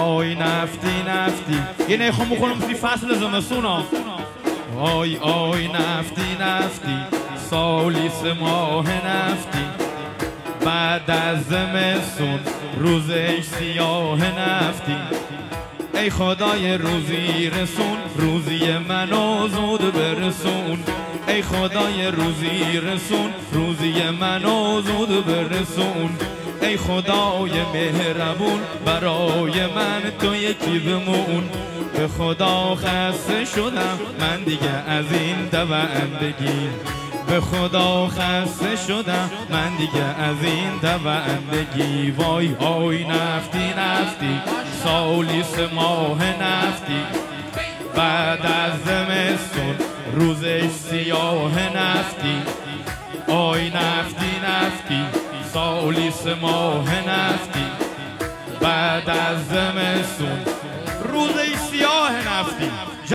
آی نفتی نفتی یه نخون بخونم سی فصل زمستون ها. آی آی نفتی نفتی سالیس ماه نفتی بعد از زمستون روزش سیاه نفتی ای خدای روزی رسون روزی منو زود برسون ای خدای روزی رسون روزی منو زود برسون ای خدای مهربون برای من تو یکی بمون به خدا خسته شدم من دیگه از این دوندگی به خدا خسته شدم من دیگه از این دوندگی وای آی نفتی نفتی سالیس ماه نفتی بعد از زمستون روزش سیاه نفتی آی نفتی نفتی سالیس ماه نفتی بعد از زمستون روزش